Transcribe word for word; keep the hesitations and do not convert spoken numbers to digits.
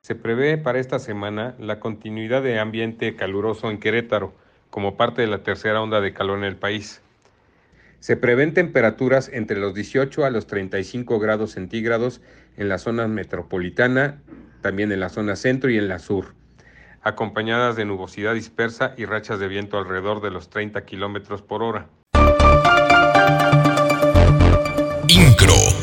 Se prevé para esta semana la continuidad de ambiente caluroso en Querétaro, como parte de la tercera onda de calor en el país. Se prevén temperaturas entre los dieciocho a los treinta y cinco grados centígrados en la zona metropolitana, también en la zona centro y en la sur, acompañadas de nubosidad dispersa y rachas de viento alrededor de los treinta kilómetros por hora. Incro.